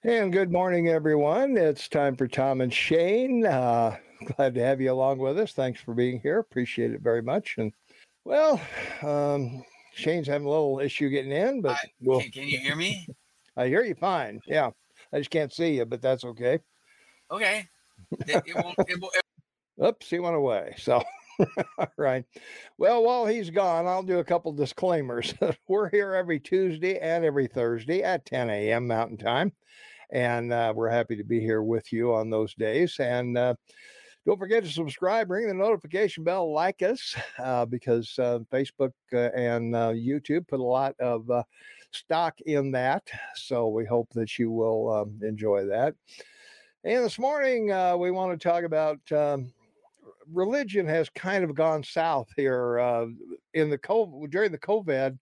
And good morning, everyone. It's time for Tom and Shane. Glad to have you along with us. Thanks for being here. Appreciate it very much. And well, um, Shane's having a little issue getting in, but we'll. Can you hear me? I hear you fine. Yeah, I just can't see you, but that's okay. Okay. It won't. Oops, he went away. So, all right. Well, while he's gone, I'll do a couple disclaimers. We're here every Tuesday and every Thursday at 10 a.m. Mountain Time. And we're happy to be here with you on those days. And don't forget to subscribe, ring the notification bell, like us, because Facebook and YouTube put a lot of stock in that. So we hope that you will enjoy that. And this morning, we want to talk about religion has kind of gone south here in the during the COVID.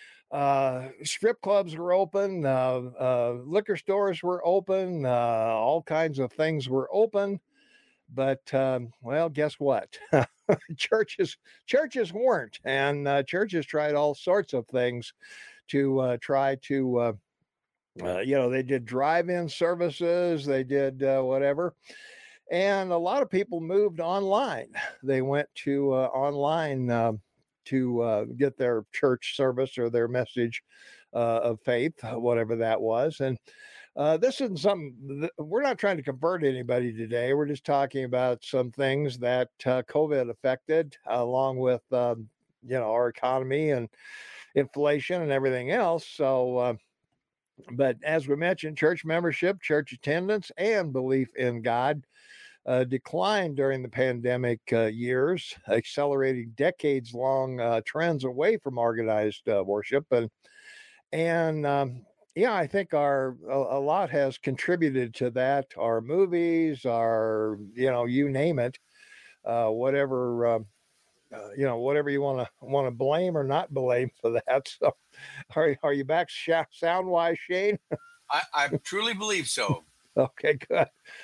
Strip clubs were open, liquor stores were open, all kinds of things were open. But well, guess what? churches weren't, and churches tried all sorts of things to try to. They did drive-in services, they did whatever, and a lot of people moved online. They went to online to get their church service or their message of faith, whatever that was. And this isn't something we're not trying to convert anybody today. We're just talking about some things that COVID affected, along with our economy and inflation and everything else. So. But as we mentioned, church membership, church attendance, and belief in God declined during the pandemic years, accelerating decades-long trends away from organized worship. And yeah, I think a lot has contributed to that. Our movies, you name it, whatever. Whatever you want to blame or not blame for that. So, are you back sound wise, Shane? I truly believe so. Okay, good.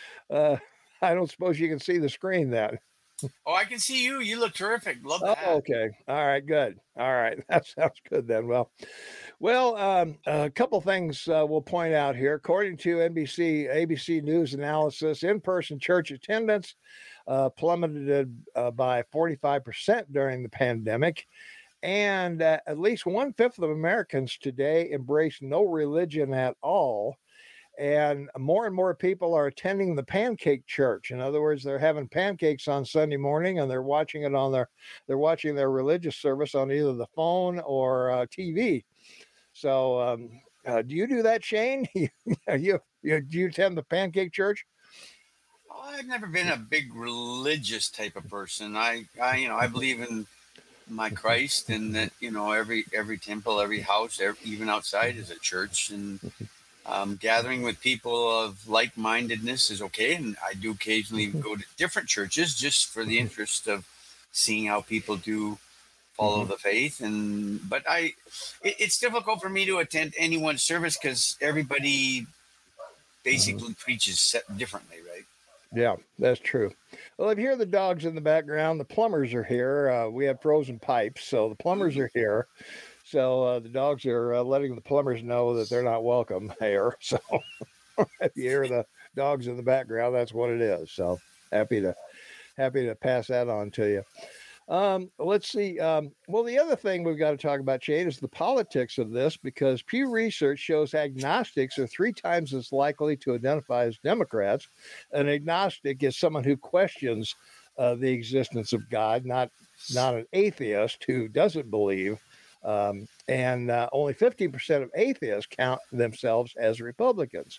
I don't suppose you can see the screen then. Oh, I can see you. You look terrific. Love that. Oh, okay. All right. Good. All right. That sounds good then. Well, a couple things we'll point out here. According to ABC News analysis, in-person church attendance plummeted by 45% during the pandemic. And at least 1/5 of Americans today embrace no religion at all. And more people are attending the pancake church. In other words, they're having pancakes on Sunday morning, and they're watching their religious service on either the phone or TV. So, do you do that, Shane? Do you attend the pancake church? I've never been a big religious type of person. I believe in my Christ, and that every temple, every house, even outside, is a church, and gathering with people of like-mindedness is okay. And I do occasionally go to different churches just for the interest of seeing how people do follow the faith. But it's difficult for me to attend anyone's service because everybody basically preaches differently, right? Yeah, that's true. Well, if you hear the dogs in the background, the plumbers are here. We have frozen pipes, so the plumbers are here. So the dogs are letting the plumbers know that they're not welcome here. So if you hear the dogs in the background, that's what it is. So happy to pass that on to you. Let's see. Well, the other thing we've got to talk about, Shane, is the politics of this, because Pew Research shows agnostics are 3 times as likely to identify as Democrats. An agnostic is someone who questions the existence of God, not an atheist who doesn't believe. And only 15% of atheists count themselves as Republicans.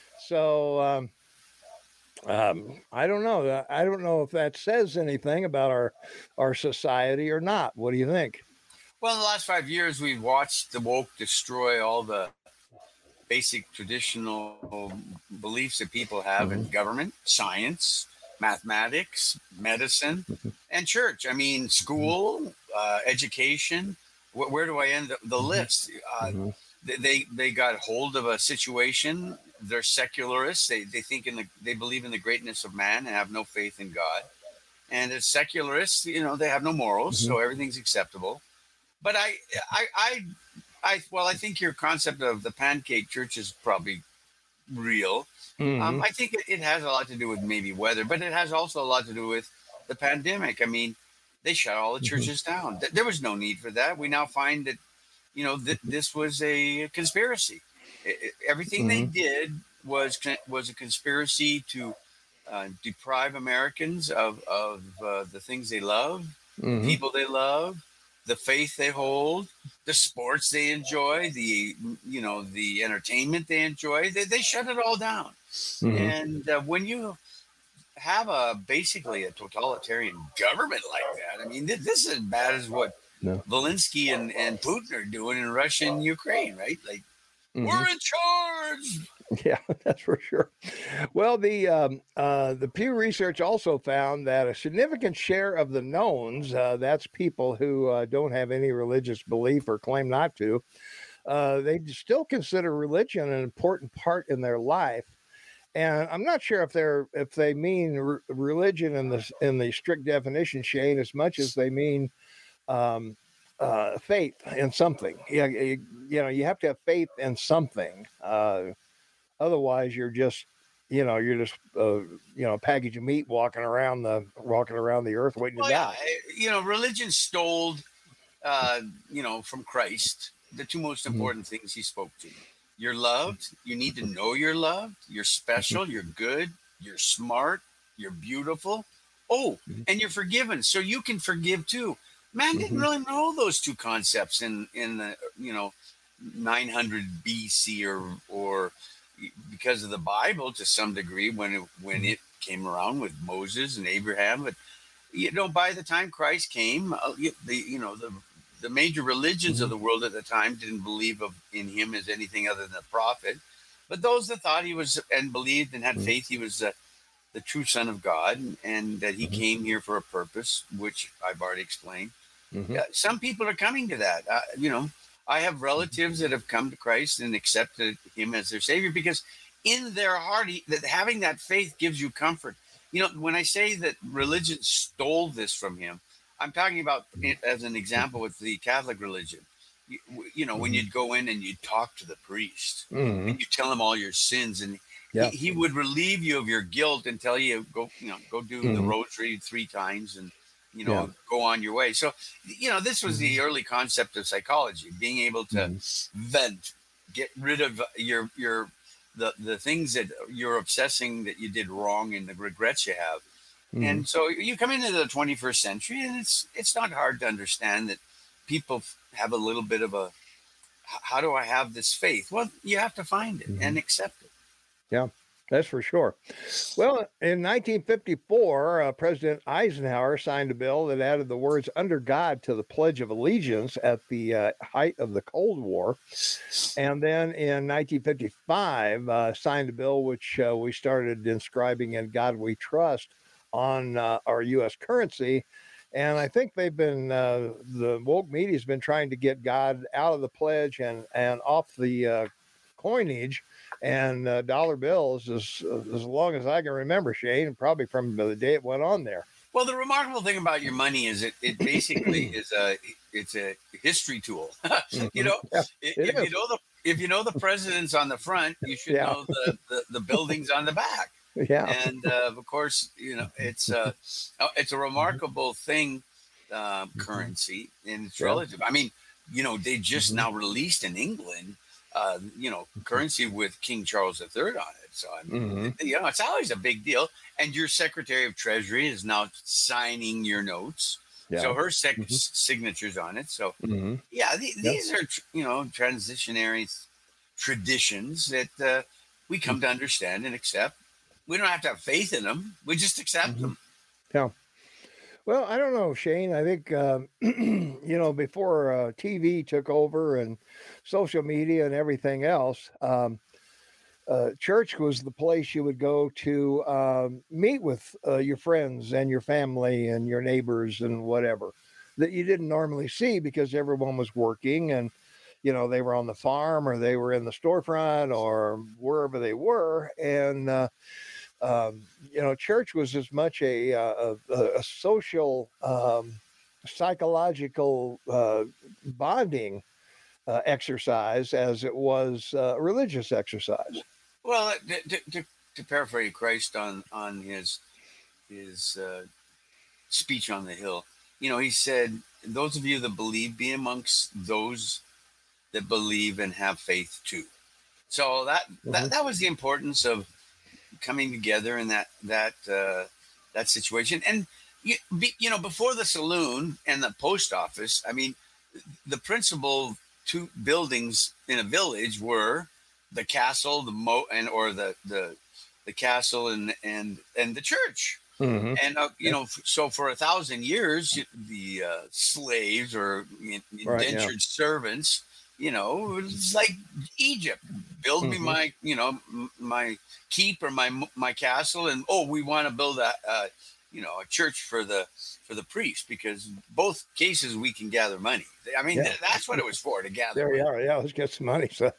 So I don't know. I don't know if that says anything about our society or not. What do you think? Well, in the last 5 years, we've watched the woke destroy all the basic traditional beliefs that people have in government, science, mathematics, medicine, and church. I mean, school, education. Where do I end the list? They got hold of a situation. They're secularists. They think they believe in the greatness of man and have no faith in God. And as secularists, they have no morals, so everything's acceptable. But I think your concept of the pancake church is probably real. Hmm. I think it has a lot to do with maybe weather, but it has also a lot to do with the pandemic. I mean, they shut all the Hmm. churches down. There was no need for that. We now find that, this was a conspiracy. Everything they Hmm. did was a conspiracy to deprive Americans of the things they love, the Hmm. people they love, the faith they hold, the sports they enjoy, the entertainment they enjoy. They shut it all down. Hmm. And when you have basically a totalitarian government like that, I mean, this is as bad as what No. Zelensky and Putin are doing in Russia and Ukraine, right? Like, Hmm. we're in charge. Yeah, that's for sure. Well, the Pew Research also found that a significant share of the knowns, that's people who don't have any religious belief or claim not to, they still consider religion an important part in their life. And I'm not sure if they mean religion in the strict definition, Shane, as much as they mean um, faith in something. Yeah, you have to have faith in something. Otherwise, you're just a package of meat walking around the earth waiting to Well, yeah, die. religion stole, from Christ the two most Mhm. important things he spoke to. You're loved. You need to know you're loved. You're Mhm. special. You're good. You're smart. You're beautiful. Oh, Mhm. and you're forgiven, so you can forgive too. Man didn't Mhm. really know those two concepts in the 900 BC or because of the Bible to some degree when Mhm. it came around with Moses and Abraham. But by the time Christ came, the major religions of Mhm. the world at the time didn't believe in him as anything other than a prophet. But those that thought he was and believed and had Mhm. faith he was the true Son of God and that he Mhm. came here for a purpose, which I've already explained. Mhm. Some people are coming to that. I have Mhm. relatives that have come to Christ and accepted him as their Savior because in their heart, that having that faith gives you comfort. When I say that religion stole this from him, I'm talking about it as an example with the Catholic religion. When Mhm. you'd go in and you'd talk to the priest and Mhm. you tell him all your sins, and he, Yeah. he would relieve you of your guilt and tell you go do the Mhm. rosary 3 times and Yeah. go on your way. So this was the Mhm. early concept of psychology, being able to Mhm. vent, get rid of the things that you're obsessing that you did wrong and the regrets you have. Mhm. And so you come into the 21st century, and it's not hard to understand that people have a little bit of a how do I have this faith? Well, you have to find it and Mhm. accept it. Yeah, that's for sure. Well, in 1954, President Eisenhower signed a bill that added the words "under God" to the Pledge of Allegiance at the height of the Cold War. And then in 1955, signed a bill which we started inscribing "In God We Trust" on our U.S. currency. And I think the woke media has been trying to get God out of the pledge and off the coinage and dollar bills as long as I can remember, Shane, and probably from the day it went on there. Well, the remarkable thing about your money is it basically is it's a history tool. you Mhm. know, Yeah, it if you is. know the presidents on the front, you should Yeah, know the buildings on the back. yeah. And of course, it's a Mhm. remarkable thing, Mhm. currency, and it's Yeah. relative. I mean, they just Mhm. now released in England, currency with King Charles III on it. So I mean, Mhm. it's always a big deal. And your Secretary of Treasury is now signing your notes, so Yeah. her Mhm. signatures on it. So Mhm. yeah, Yeah. these are transitionary traditions that we come to understand and accept. We don't have to have faith in them. We just accept Mhm. them. Yeah. Well, I don't know, Shane. I think before TV took over and social media and everything else, church was the place you would go to meet with your friends and your family and your neighbors and whatever that you didn't normally see because everyone was working and they were on the farm or they were in the storefront or wherever they were and church was as much a social psychological bonding exercise as it was a religious exercise. Well, to paraphrase Christ on his speech on the hill, he said, "Those of you that believe, be amongst those that believe and have faith too." So that was the importance of coming together in that situation. And before the saloon and the post office, I mean, the principal two buildings in a village were the castle, the castle and the church. Mm-hmm. And so for 1,000 years, the slaves or indentured servants, it's like Egypt. Build me my my keep or my castle, and we want to build a church for the priest, because both cases we can gather money. I mean, that's what it was for, to gather. There money. we are. Yeah, let's get some money. So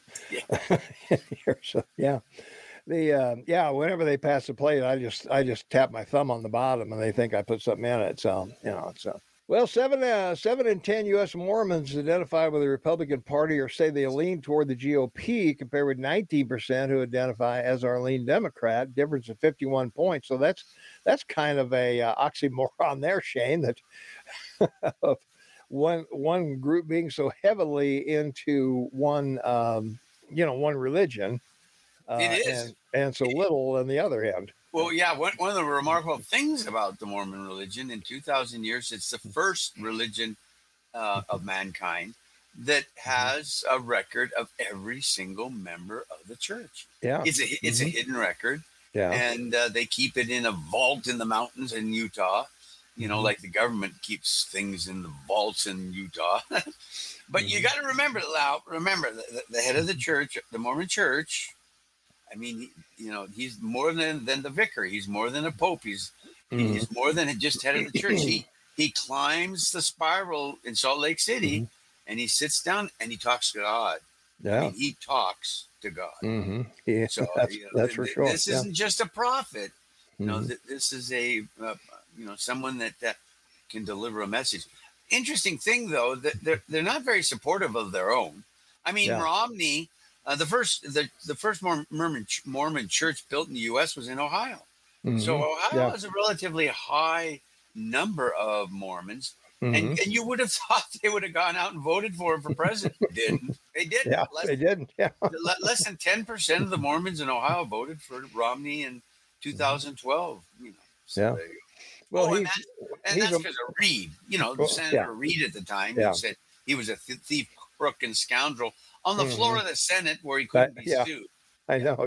so yeah. Whenever they pass the plate, I just tap my thumb on the bottom, and they think I put something in it. So well, 7 in 10 U.S. Mormons identify with the Republican Party or say they lean toward the GOP, compared with 19% who identify as or lean Democrat. Difference of 51 points. So that's kind of a oxymoron there, Shane. That of one group being so heavily into one one religion. It is. And so little on the other end. Well, yeah, one of the remarkable things about the Mormon religion, in 2,000 years, it's the first religion of mankind that has a record of every single member of the church. Yeah. It's a hidden record. Yeah. And they keep it in a vault in the mountains in Utah, like the government keeps things in the vaults in Utah. But you got to remember the head of the church, the Mormon church, I mean, he's more than the vicar. He's more than a pope. He's more than just head of the church. He climbs the spiral in Salt Lake City, and he sits down and he talks to God. Yeah, I mean, he talks to God. Yeah, so that's for sure. This isn't just a prophet. This is a someone that can deliver a message. Interesting thing, though, that they're not very supportive of their own. I mean, Romney. The first Mormon church built in the U.S. was in Ohio. So Ohio has a relatively high number of Mormons, and you would have thought they would have gone out and voted for him for president. Didn't they? Didn't. Yeah, they didn't. Yeah, less than 10% of the Mormons in Ohio voted for Romney in 2012. Well, that's because of Reed. Senator Reed at the time, who said he was a thief, crook, and scoundrel on the floor of the Senate, where he couldn't be sued. I know,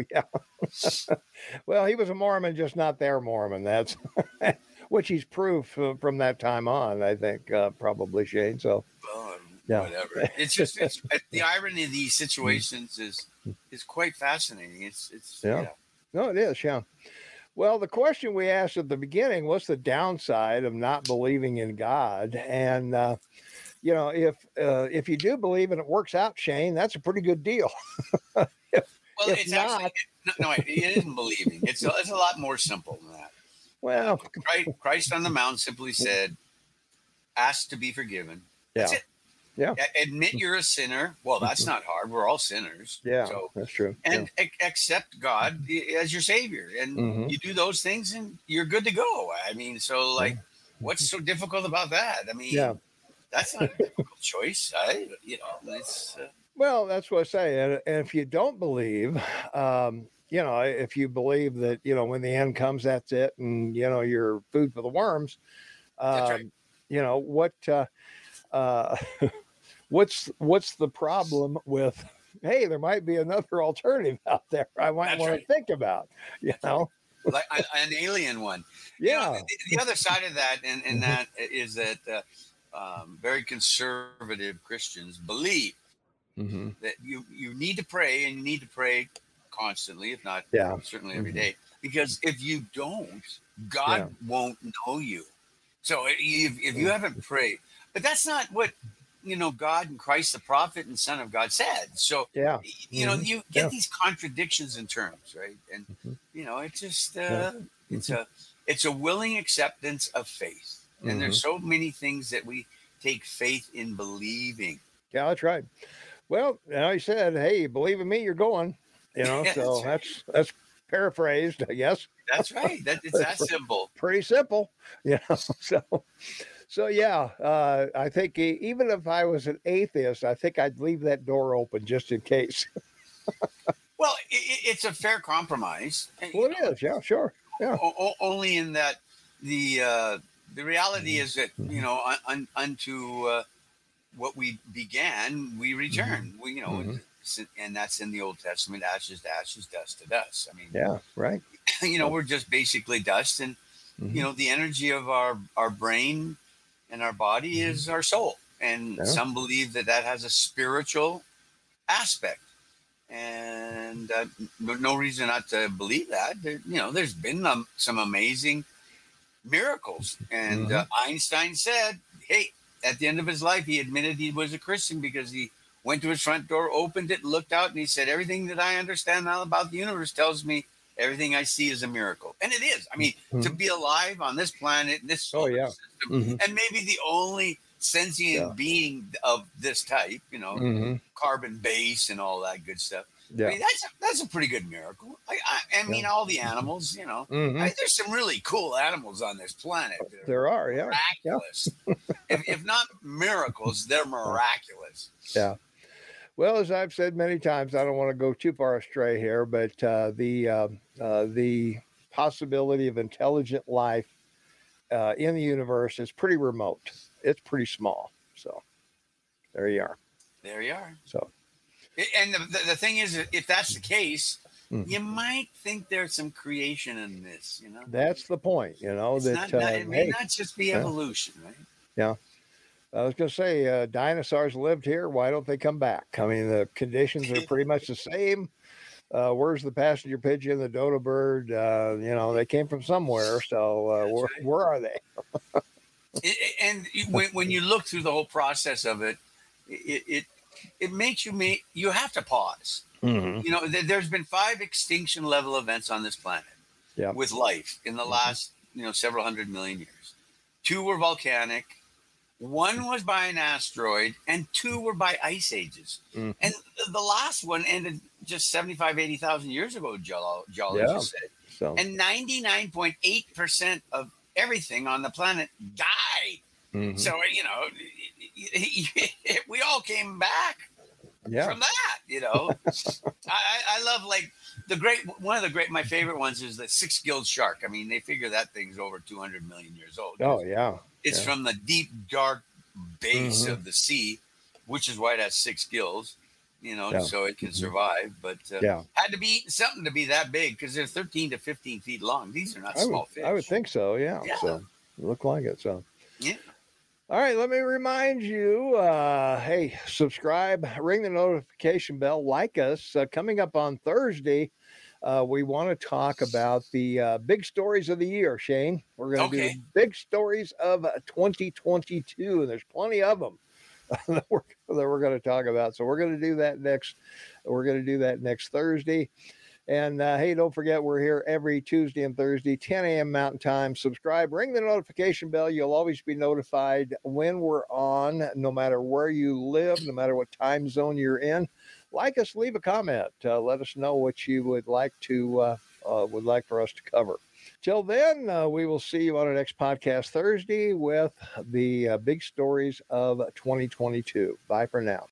Well, he was a Mormon, just not their Mormon. That's which he's proved from that time on, I think, probably, Shane. So, whatever. It's just the irony of these situations is quite fascinating. No, it is. Yeah. Well, the question we asked at the beginning: what's the downside of not believing in God? And if you do believe and it works out, Shane, that's a pretty good deal. It isn't believing. It's a lot more simple than that. Well, Christ on the Mount simply said, "Ask to be forgiven." That's it. Yeah. Admit you're a sinner. Well, that's not hard. We're all sinners. Yeah, so, that's true. And accept God as your Savior, and you do those things, and you're good to go. I mean, so what's so difficult about that? I mean, that's not a difficult choice. Well, that's what I say. And if you don't believe, if you believe that, when the end comes, that's it, and, you're food for the worms, that's right. What's the problem with, hey, there might be another alternative out there I might want to think about, like an alien one. Yeah. The other side of that, and that is that very conservative Christians believe that you need to pray, and you need to pray constantly, if not certainly every day, because if you don't, God won't know you. So if you haven't prayed, but that's not what God and Christ, the prophet and Son of God, said. So you get these contradictions in terms, right? And it's just it's a willing acceptance of faith, and there's so many things that we take faith in believing. Yeah, that's right. Well, he said, hey, you believe in me, you're going. So Right. that's paraphrased, I guess. That's right. It's that simple. Pretty simple, so yeah, I think even if I was an atheist, I think I'd leave that door open just in case. Well, it's a fair compromise. Well, it is, yeah, sure, yeah. Only in that the reality is that Mhm. unto what we began, we Mhm. return. Mhm. And that's in the Old Testament: ashes to ashes, dust to dust. I mean, Yeah, right. So, we're just basically dust, and mhm. the energy of our brain and our body Mhm. is our soul. And Yeah. some believe that has a spiritual aspect, and no reason not to believe that. There's been some amazing miracles, and Mhm. Einstein said, "Hey, at the end of his life, he admitted he was a Christian because he went to his front door, opened it, looked out, and he said, everything that I understand now about the universe tells me everything I see is a miracle." And it is. I mean, to Mhm. be alive on this planet, in this Oh solar yeah. system, Mhm. and maybe the only Yeah. sentient being of this type, Mhm. carbon base and all that good stuff. I Yeah. mean, that's a pretty good miracle. I Yeah. mean, all the Mhm. animals, Mhm. there's some really cool animals on this planet that There are, are yeah. Yeah. miraculous. If not miracles, they're Yeah. miraculous. Yeah. Well, as I've said many times, I don't want to go too far astray here, but the possibility of intelligent life in the universe is pretty remote. It's pretty small. So there you are. There you are. So And the thing is, if that's the case, mhm. you might think there's some creation in this. That's the point. It's That not. It may hey, not just be yeah, evolution, right? yeah. I was going to say, dinosaurs lived here. Why don't they come back? I mean, the conditions are pretty much the same. Where's the passenger pigeon, the dodo bird? They came from somewhere. So That's where are they? right. And when you look through the whole process of it, it it, it makes you have to pause. Hmm. There's been 5 extinction level events on this planet Yeah. with life in the Hmm. last several 100 million years. 2 were volcanic, 1 was by an asteroid, and 2 were by ice ages. Hmm. And the last one ended just 75, 80,000 years ago, Yeah. geologists said. So. And 99.8% of everything on the planet died. Hmm. So, we all came back Yeah. from that. I love, like, one of the great, my favorite ones is the six-gilled shark. I mean, they figure that thing's over 200 million years old. Oh yeah. It's Yeah. from the deep, dark base Hmm. of the sea, which is why it has 6 gills, Yeah. so it can Hmm. survive. But Yeah. had to be eating something to be that big, because they're 13 to 15 feet long. These are not small I would fish. think so. Yeah. Yeah. So look like it. So. Yeah. All right, let me remind you, hey, subscribe, ring the notification bell, like us. Coming up on Thursday, we want to talk about the big stories of the year, Shane. We're going to do Okay. the big stories of 2022, and there's plenty of them that we're going to talk about. So we're going to do that next. We're going to do that next Thursday. And hey, don't forget, we're here every Tuesday and Thursday, 10 a.m. Mountain Time. Subscribe, ring the notification bell. You'll always be notified when we're on, no matter where you live, no matter what time zone you're in. Like us, leave a comment. Let us know what you would like for us to cover. Till then, we will see you on our next podcast Thursday with the big stories of 2022. Bye for now.